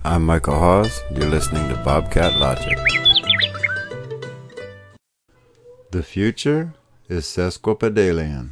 I'm Michael Hawes. You're listening to Bobcat Logic. The future is sesquipedalian.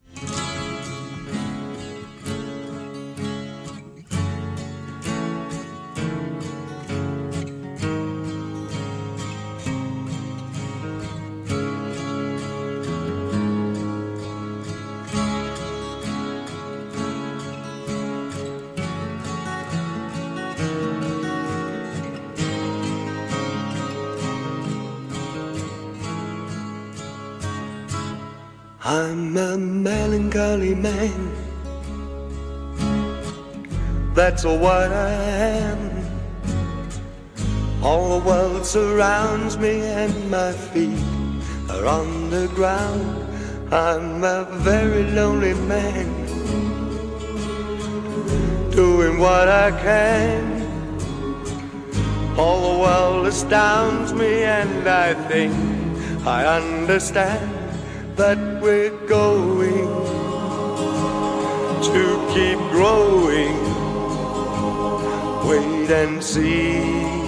I'm a melancholy man, that's what I am. All the world surrounds me and my feet are on the ground. I'm a very lonely man, doing what I can. All the world astounds me and I think I understand that we're going to keep growing. Wait and see.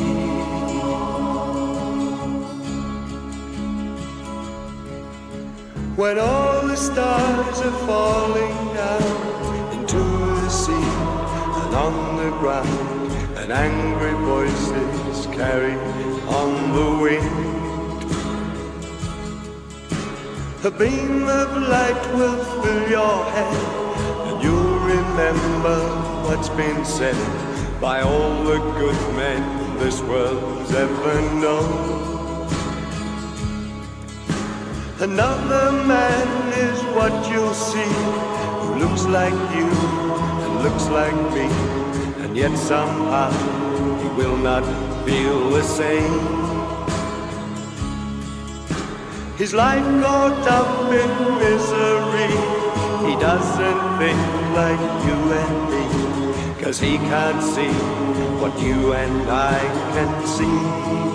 When all the stars are falling down into the sea and on the ground, and angry voices carry on the wind, a beam of light will fill your head, and you'll remember what's been said by all the good men this world's ever known. Another man is what you'll see, who looks like you and looks like me, and yet somehow he will not feel the same. His life caught up in misery. He doesn't think like you and me, 'cause he can't see what you and I can see.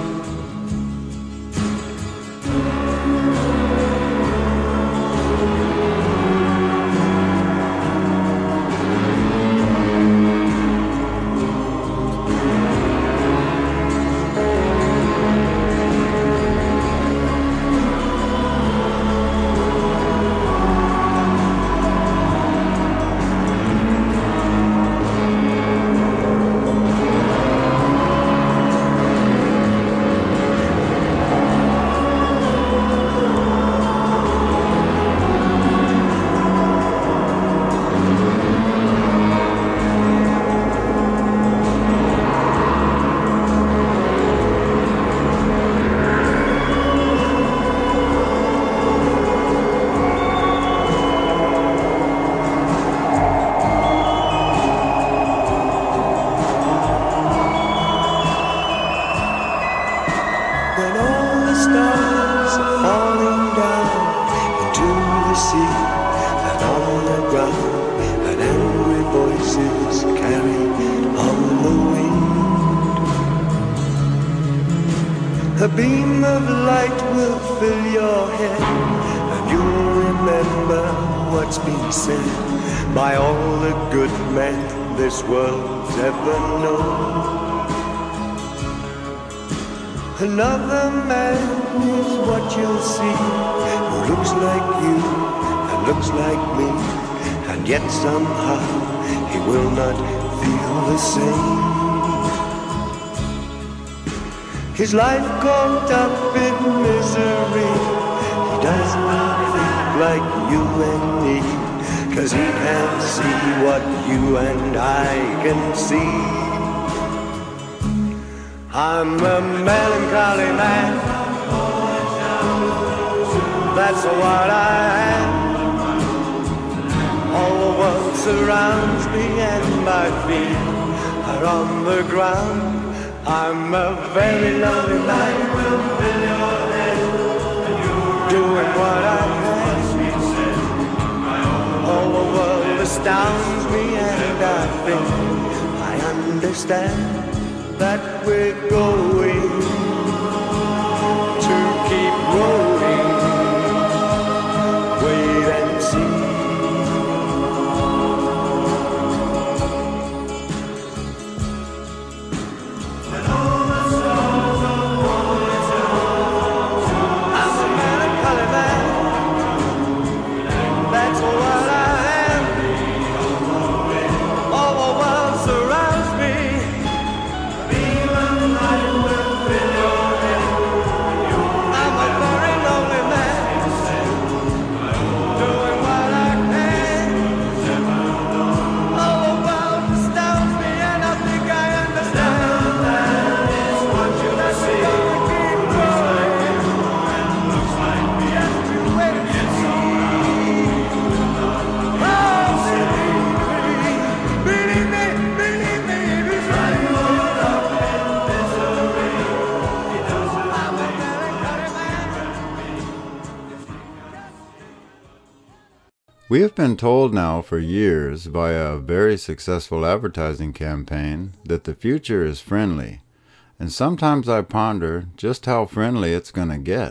A beam of light will fill your head, and you'll remember what's been said by all the good men this world's ever known. Another man is what you'll see, who looks like you and looks like me, and yet somehow he will not feel the same. His life caught up in misery. He does not think like you and me, 'cause he can't see what you and I can see. I'm a melancholy man, that's what I am. All the world surrounds me and my feet are on the ground. I'm a very lonely man, doing what I can. All the world astounds me and I think I understand that we're going to keep growing. Wait and see. We have been told now for years via a very successful advertising campaign that the future is friendly, and sometimes I ponder just how friendly it's going to get.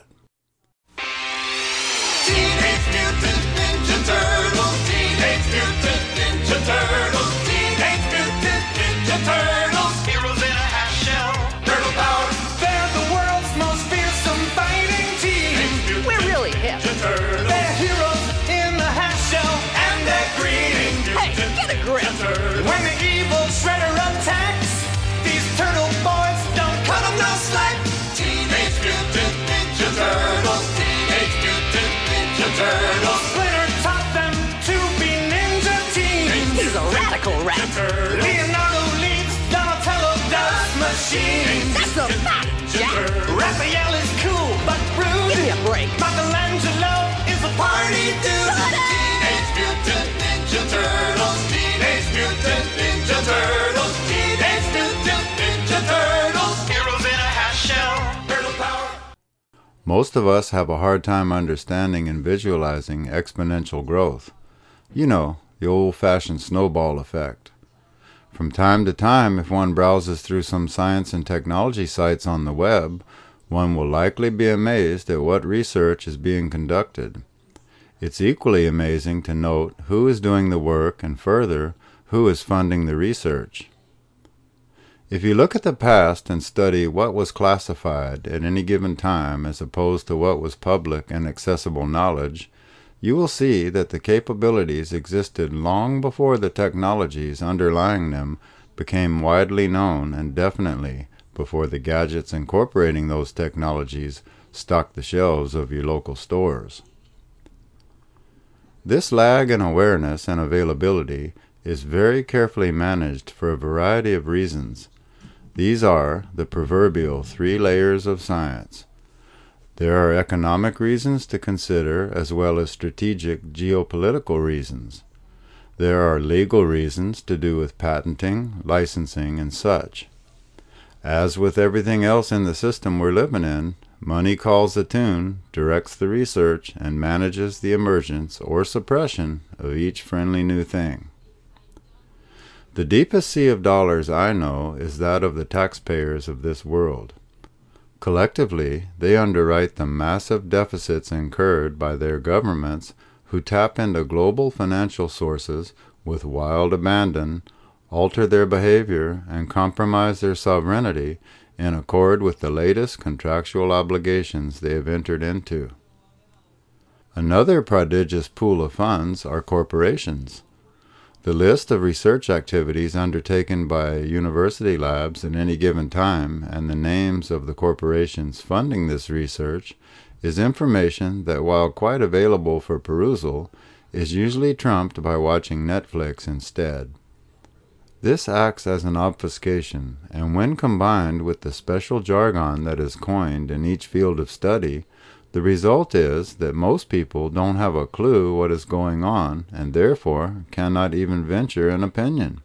Teenage Mutant Ninja Turtles, Teenage Mutant Ninja Turtles, Teenage Mutant Ninja Turtles, heroes in a half shell, turtle power. They're the world's most fearsome fighting team. We're really hip. They're heroes in the half shell, and they're green. Hey, get a grip. When the evil Shredder attacks, these turtle boys don't cut them no slack. Teenage Mutant Ninja Turtles, Teenage Mutant Ninja Turtles. Splinter taught them to be ninja teens. He's a radical rat. Leonardo leads, Donatello does machines. That's a fact, Jack. Raphael is cool but rude. Give me a break. Michelangelo is a party dude. Teenage Mutant Ninja Turtles, Teenage Mutant Ninja Turtles, Teenage Mutant Ninja Turtles, heroes in a half shell, turtle power. Most of us have a hard time understanding and visualizing exponential growth. You know, the old-fashioned snowball effect. From time to time, if one browses through some science and technology sites on the web, one will likely be amazed at what research is being conducted. It's equally amazing to note who is doing the work and further, who is funding the research. If you look at the past and study what was classified at any given time as opposed to what was public and accessible knowledge, you will see that the capabilities existed long before the technologies underlying them became widely known, and definitely before the gadgets incorporating those technologies stocked the shelves of your local stores. This lag in awareness and availability is very carefully managed for a variety of reasons. These are the proverbial 3 layers of science. There are economic reasons to consider as well as strategic geopolitical reasons. There are legal reasons to do with patenting, licensing, and such. As with everything else in the system we're living in, money calls the tune, directs the research, and manages the emergence or suppression of each friendly new thing. The deepest sea of dollars I know is that of the taxpayers of this world. Collectively, they underwrite the massive deficits incurred by their governments who tap into global financial sources with wild abandon, alter their behavior, and compromise their sovereignty in accord with the latest contractual obligations they have entered into. Another prodigious pool of funds are corporations. The list of research activities undertaken by university labs at any given time and the names of the corporations funding this research is information that, while quite available for perusal, is usually trumped by watching Netflix instead. This acts as an obfuscation, and when combined with the special jargon that is coined in each field of study, the result is that most people don't have a clue what is going on and therefore cannot even venture an opinion.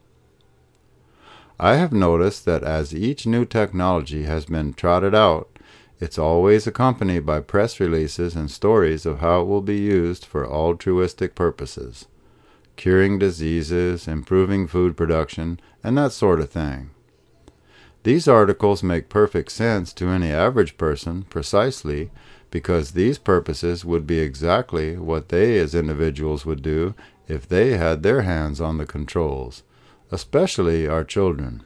I have noticed that as each new technology has been trotted out, it's always accompanied by press releases and stories of how it will be used for altruistic purposes, curing diseases, improving food production, and that sort of thing. These articles make perfect sense to any average person precisely because these purposes would be exactly what they as individuals would do if they had their hands on the controls, especially our children.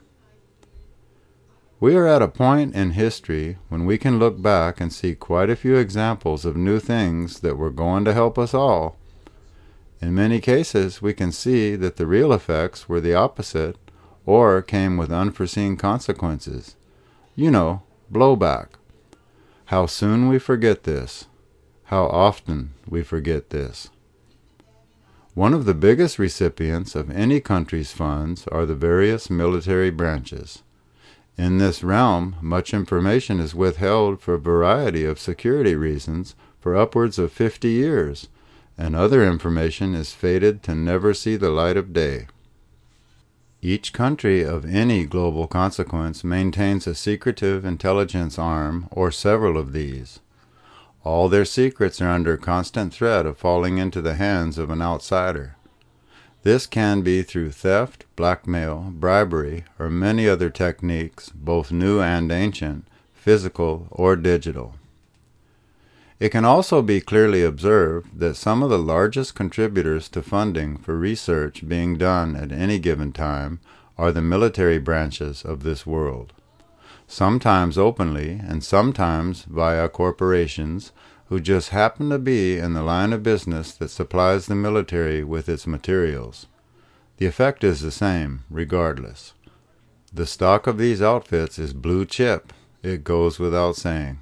We are at a point in history when we can look back and see quite a few examples of new things that were going to help us all. In many cases, we can see that the real effects were the opposite or came with unforeseen consequences. You know, blowback. How soon we forget this. How often we forget this. One of the biggest recipients of any country's funds are the various military branches. In this realm, much information is withheld for a variety of security reasons for upwards of 50 years, and other information is fated to never see the light of day. Each country of any global consequence maintains a secretive intelligence arm or several of these. All their secrets are under constant threat of falling into the hands of an outsider. This can be through theft, blackmail, bribery, or many other techniques, both new and ancient, physical or digital. It can also be clearly observed that some of the largest contributors to funding for research being done at any given time are the military branches of this world, sometimes openly and sometimes via corporations who just happen to be in the line of business that supplies the military with its materials. The effect is the same, regardless. The stock of these outfits is blue chip, it goes without saying.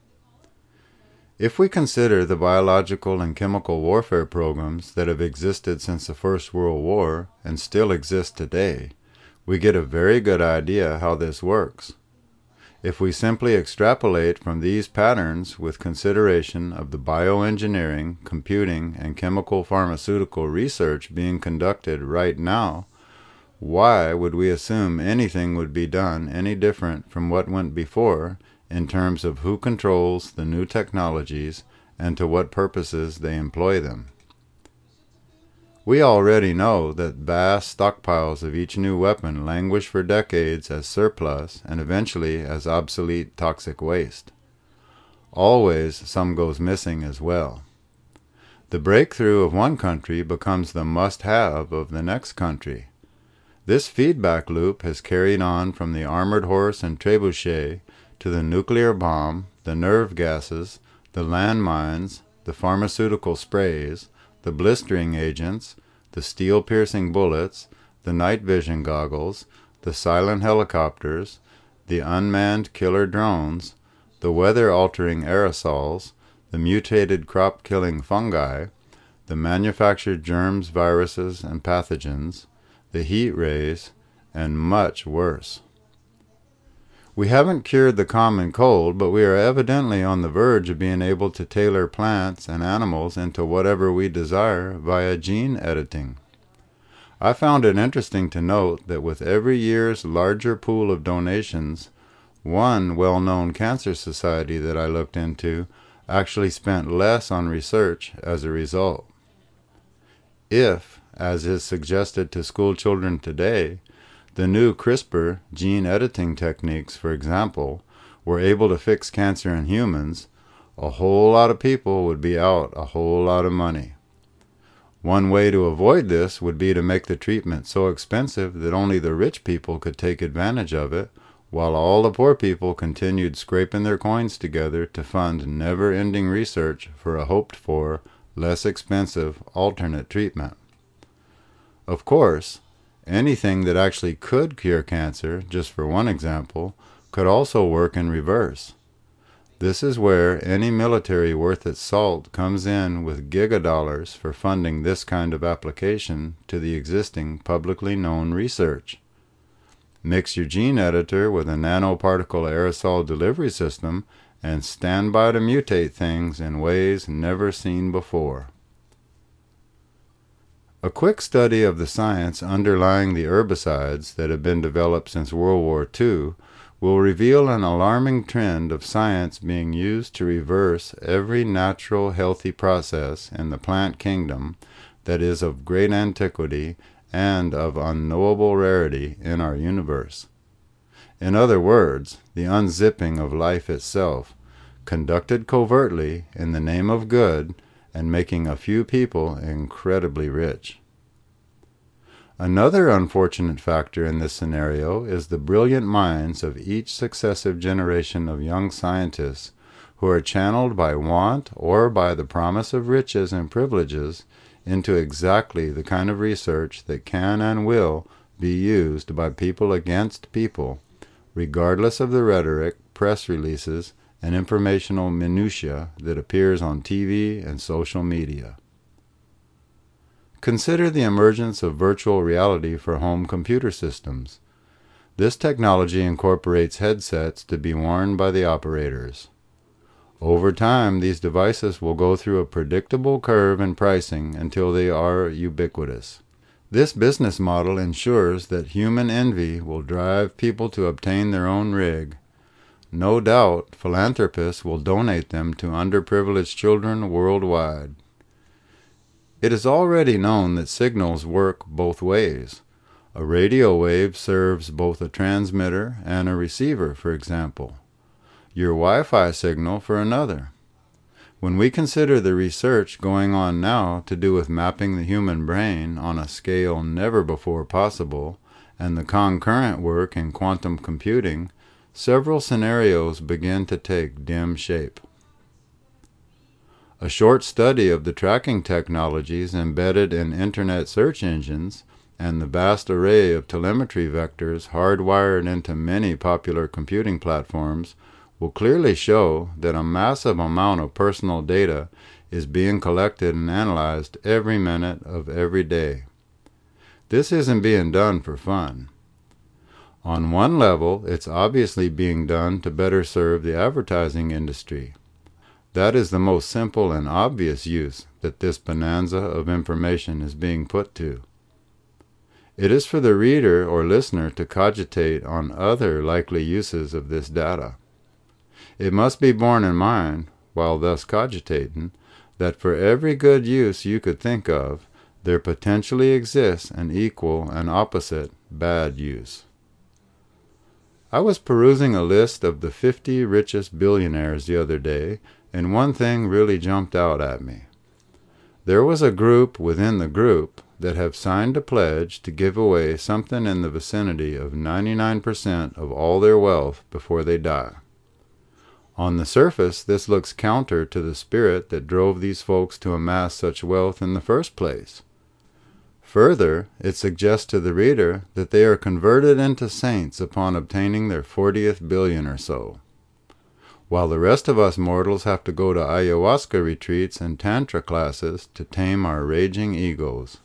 If we consider the biological and chemical warfare programs that have existed since the First World War and still exist today, we get a very good idea how this works. If we simply extrapolate from these patterns with consideration of the bioengineering, computing, and chemical pharmaceutical research being conducted right now, why would we assume anything would be done any different from what went before in terms of who controls the new technologies and to what purposes they employ them? We already know that vast stockpiles of each new weapon languish for decades as surplus and eventually as obsolete toxic waste. Always some goes missing as well. The breakthrough of one country becomes the must-have of the next country. This feedback loop has carried on from the armored horse and trebuchet to the nuclear bomb, the nerve gases, the landmines, the pharmaceutical sprays, the blistering agents, the steel-piercing bullets, the night vision goggles, the silent helicopters, the unmanned killer drones, the weather-altering aerosols, the mutated crop-killing fungi, the manufactured germs, viruses, and pathogens, the heat rays, and much worse. We haven't cured the common cold, but we are evidently on the verge of being able to tailor plants and animals into whatever we desire via gene editing. I found it interesting to note that with every year's larger pool of donations, one well-known cancer society that I looked into actually spent less on research as a result. If, as is suggested to school children today, the new CRISPR gene editing techniques, for example, were able to fix cancer in humans, a whole lot of people would be out a whole lot of money. One way to avoid this would be to make the treatment so expensive that only the rich people could take advantage of it, while all the poor people continued scraping their coins together to fund never-ending research for a hoped-for, less expensive alternate treatment. Of course, anything that actually could cure cancer, just for one example, could also work in reverse. This is where any military worth its salt comes in with gigadollars for funding this kind of application to the existing publicly known research. Mix your gene editor with a nanoparticle aerosol delivery system and stand by to mutate things in ways never seen before. A quick study of the science underlying the herbicides that have been developed since World War II will reveal an alarming trend of science being used to reverse every natural healthy process in the plant kingdom that is of great antiquity and of unknowable rarity in our universe. In other words, the unzipping of life itself, conducted covertly in the name of good and making a few people incredibly rich. Another unfortunate factor in this scenario is the brilliant minds of each successive generation of young scientists who are channeled by want or by the promise of riches and privileges into exactly the kind of research that can and will be used by people against people, regardless of the rhetoric, press releases, and informational minutiae that appears on TV and social media. Consider the emergence of virtual reality for home computer systems. This technology incorporates headsets to be worn by the operators. Over time, these devices will go through a predictable curve in pricing until they are ubiquitous. This business model ensures that human envy will drive people to obtain their own rig. no doubt philanthropists will donate them to underprivileged children worldwide. It is already known that signals work both ways. A radio wave serves both a transmitter and a receiver, for example. Your Wi-Fi signal for another. When we consider the research going on now to do with mapping the human brain on a scale never before possible, and the concurrent work in quantum computing, several scenarios begin to take dim shape. A short study of the tracking technologies embedded in internet search engines and the vast array of telemetry vectors hardwired into many popular computing platforms will clearly show that a massive amount of personal data is being collected and analyzed every minute of every day. This isn't being done for fun. On one level, it's obviously being done to better serve the advertising industry. That is the most simple and obvious use that this bonanza of information is being put to. It is for the reader or listener to cogitate on other likely uses of this data. It must be borne in mind, while thus cogitating, that for every good use you could think of, there potentially exists an equal and opposite bad use. I was perusing a list of the 50 richest billionaires the other day, and one thing really jumped out at me. There was a group within the group that have signed a pledge to give away something in the vicinity of 99% of all their wealth before they die. On the surface, this looks counter to the spirit that drove these folks to amass such wealth in the first place. Further, it suggests to the reader that they are converted into saints upon obtaining their 40th billion or so, while the rest of us mortals have to go to ayahuasca retreats and tantra classes to tame our raging egos.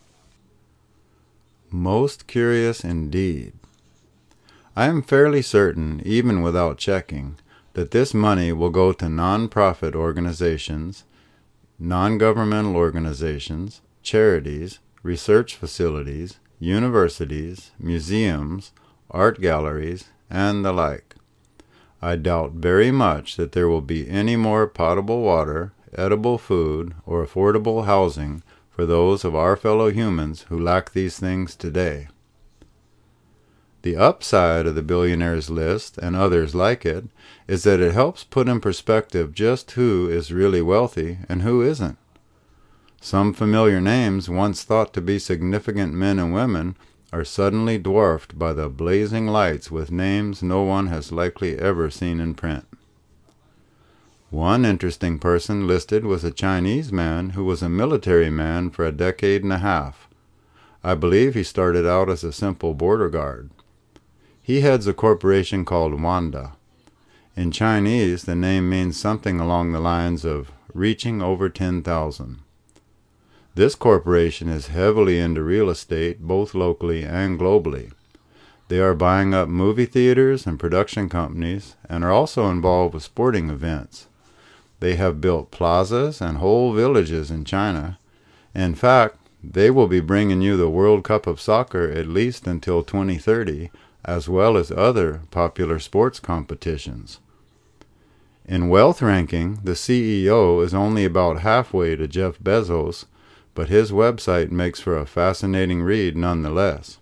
Most curious indeed. I am fairly certain, even without checking, that this money will go to non-profit organizations, non-governmental organizations, charities, research facilities, universities, museums, art galleries, and the like. I doubt very much that there will be any more potable water, edible food, or affordable housing for those of our fellow humans who lack these things today. The upside of the billionaires list, and others like it, is that it helps put in perspective just who is really wealthy and who isn't. Some familiar names once thought to be significant men and women are suddenly dwarfed by the blazing lights with names no one has likely ever seen in print. One interesting person listed was a Chinese man who was a military man for a decade and a half. I believe he started out as a simple border guard. He heads a corporation called Wanda. In Chinese, the name means something along the lines of reaching over 10,000. This corporation is heavily into real estate, both locally and globally. They are buying up movie theaters and production companies, and are also involved with sporting events. They have built plazas and whole villages in China. In fact, they will be bringing you the World Cup of Soccer at least until 2030, as well as other popular sports competitions. In wealth ranking, the CEO is only about halfway to Jeff Bezos, but his website makes for a fascinating read nonetheless.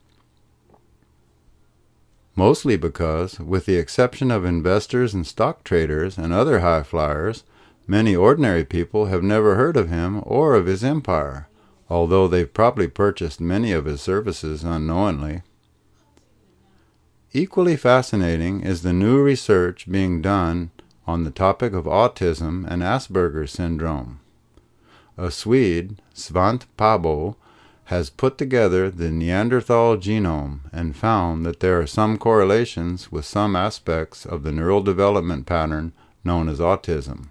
Mostly because, with the exception of investors and stock traders and other high flyers, many ordinary people have never heard of him or of his empire, although they've probably purchased many of his services unknowingly. Equally fascinating is the new research being done on the topic of autism and Asperger's syndrome. A Swede, Svante Pääbo, has put together the Neanderthal genome and found that there are some correlations with some aspects of the neural development pattern known as autism.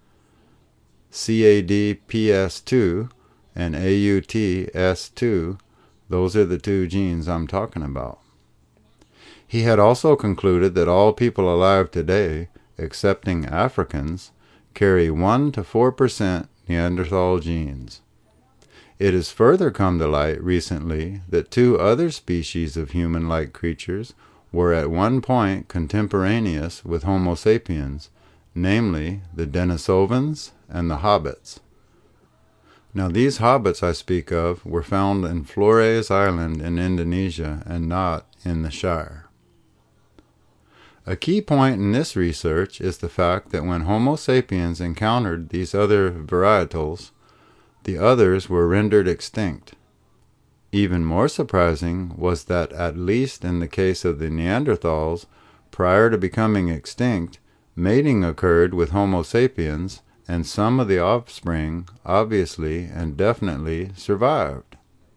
CADPS2 and AUTS2, those are the two genes I'm talking about. He had also concluded that all people alive today, excepting Africans, carry 1 to 4% Neanderthal genes. It has further come to light recently that two other species of human-like creatures, were at one point contemporaneous with Homo sapiens, namely the Denisovans and the hobbits. Now these hobbits I speak of were found in Flores Island in Indonesia and not in the Shire. A key point in this research is the fact that when Homo sapiens encountered these other varietals, the others were rendered extinct. Even more surprising was that, at least in the case of the Neanderthals, prior to becoming extinct, mating occurred with Homo sapiens, and some of the offspring obviously and definitely survived.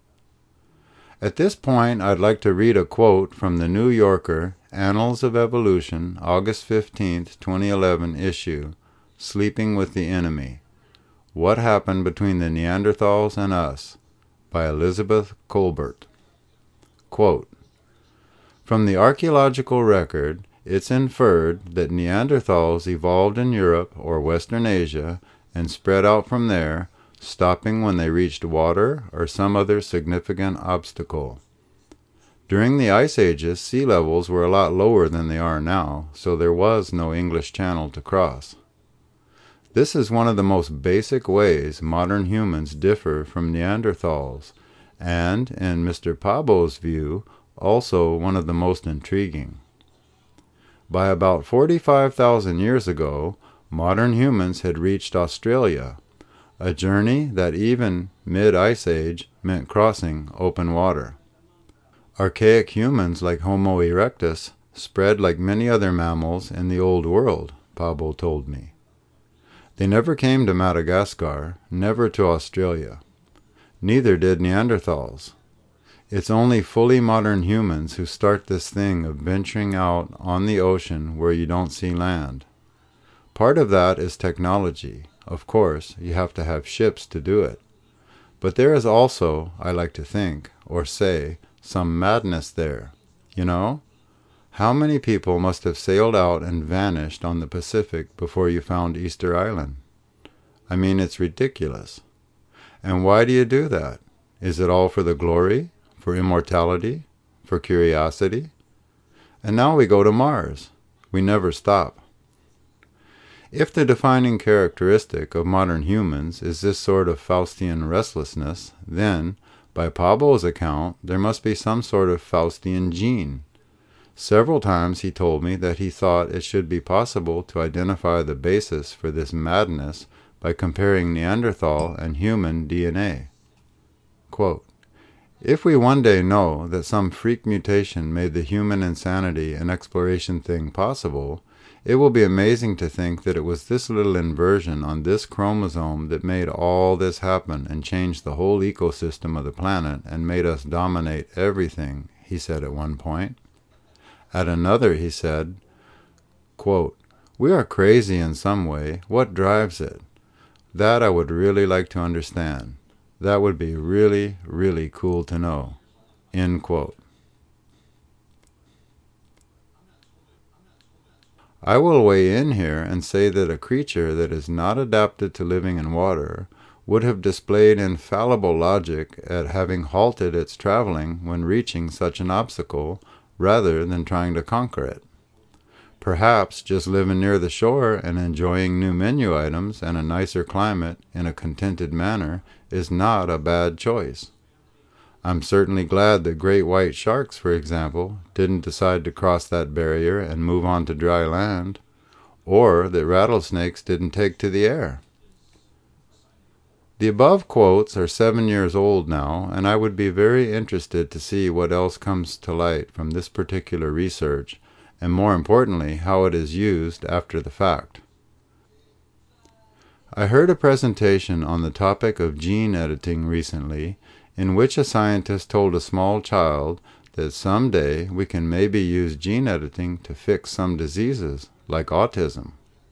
At this point, I'd like to read a quote from the New Yorker, Annals of Evolution, August 15, 2011 issue, Sleeping with the Enemy. What Happened Between the Neanderthals and Us, by Elizabeth Colbert. Quote, "From the archaeological record, it's inferred that Neanderthals evolved in Europe or Western Asia and spread out from there, stopping when they reached water or some other significant obstacle. During the Ice Ages, sea levels were a lot lower than they are now, so there was no English Channel to cross. This is one of the most basic ways modern humans differ from Neanderthals, and, in Mr. Pabo's view, also one of the most intriguing. By about 45,000 years ago, modern humans had reached Australia, a journey that even mid-Ice Age meant crossing open water. Archaic humans like Homo erectus spread like many other mammals in the Old World, Pabo told me. They never came to Madagascar, never to Australia. Neither did Neanderthals. It's only fully modern humans who start this thing of venturing out on the ocean where you don't see land. Part of that is technology. Of course, you have to have ships to do it. But there is also, I like to think, or say, some madness there. You know? How many people must have sailed out and vanished on the Pacific before you found Easter Island? I mean, it's ridiculous. And why do you do that? Is it all for the glory? For immortality? For curiosity? And now we go to Mars. We never stop. If the defining characteristic of modern humans is this sort of Faustian restlessness, then, by Pabo's account, there must be some sort of Faustian gene. Several times he told me that he thought it should be possible to identify the basis for this madness by comparing Neanderthal and human DNA. Quote, "If we one day know that some freak mutation made the human insanity and exploration thing possible, it will be amazing to think that it was this little inversion on this chromosome that made all this happen and changed the whole ecosystem of the planet and made us dominate everything," he said at one point. At another he said, quote, "We are crazy in some way. What drives it? That I would really like to understand. That would be really, really cool to know." End quote. I will weigh in here and say that a creature that is not adapted to living in water would have displayed infallible logic at having halted its traveling when reaching such an obstacle, rather than trying to conquer it. Perhaps just living near the shore and enjoying new menu items and a nicer climate in a contented manner is not a bad choice. I'm certainly glad that great white sharks, for example, didn't decide to cross that barrier and move on to dry land, or that rattlesnakes didn't take to the air. The above quotes are 7 years old now, and I would be very interested to see what else comes to light from this particular research, and more importantly, how it is used after the fact. I heard a presentation on the topic of gene editing recently, in which a scientist told a small child that someday we can maybe use gene editing to fix some diseases, like autism.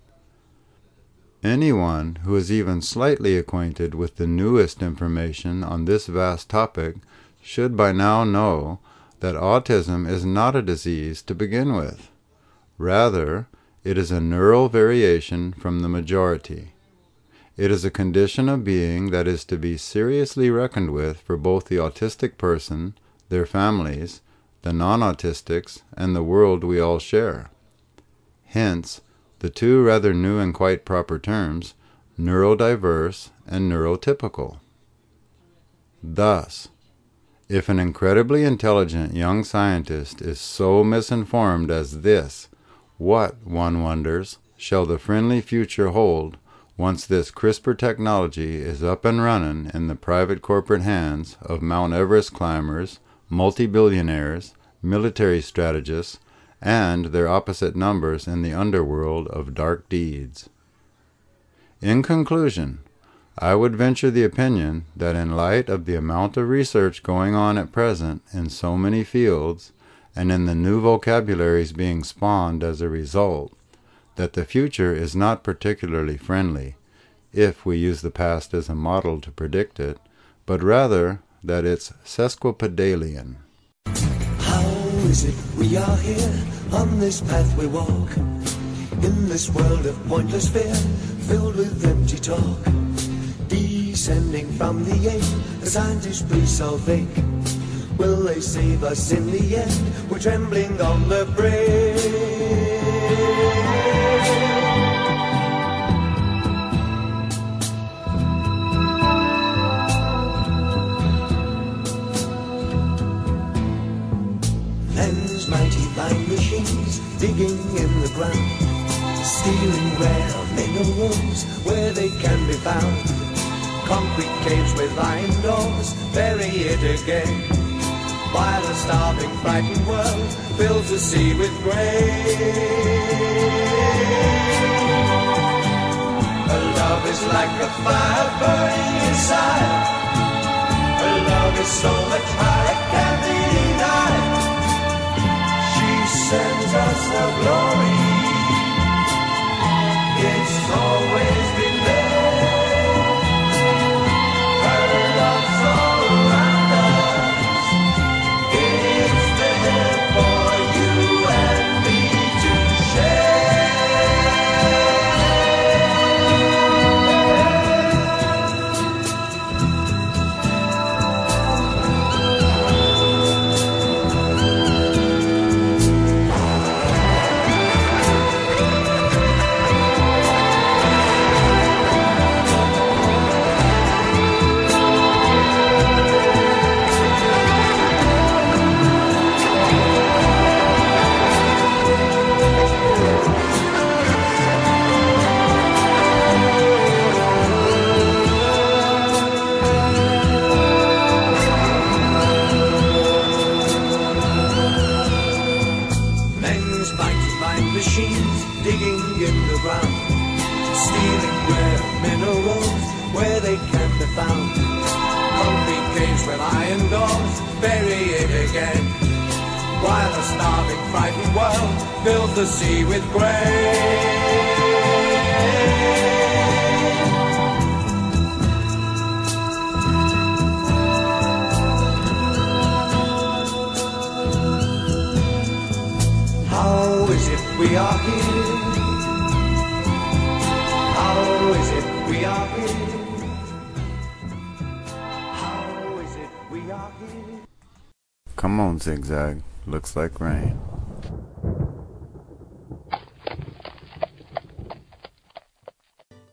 Anyone who is even slightly acquainted with the newest information on this vast topic should by now know that autism is not a disease to begin with. Rather, it is a neural variation from the majority. It is a condition of being that is to be seriously reckoned with for both the autistic person, their families, the non-autistics, and the world we all share. Hence, the two rather new and quite proper terms, neurodiverse and neurotypical. Thus, if an incredibly intelligent young scientist is so misinformed as this, what, one wonders, shall the friendly future hold once this CRISPR technology is up and running in the private corporate hands of Mount Everest climbers, multi-billionaires, military strategists, and their opposite numbers in the underworld of dark deeds? In conclusion, I would venture the opinion that in light of the amount of research going on at present in so many fields, and in the new vocabularies being spawned as a result, that the future is not particularly friendly, if we use the past as a model to predict it, but rather that it's sesquipedalian. How is it we are here, on this path we walk, in this world of pointless fear, filled with empty talk, descending from the aim, the scientists please so think, will they save us in the end, we're trembling on the brink. Men's mighty fine machines digging in the ground, stealing rare minerals where they can be found. Concrete caves with iron doors bury it again, while a starving, frightened world fills the sea with grain. Her love is like a fire burning inside. Her love is so much higher, it can't be denied. Sends us the glory. It's always been there. Her love's all around us. It's there for you and me to share. Machines digging in the ground, stealing rare minerals where they can be found. Concrete caves with iron doors bury it again, while a starving, frightened world fills the sea with grain. How is it we are here? How is it we are here? How is it we are here? Come on, Zigzag. Looks like rain.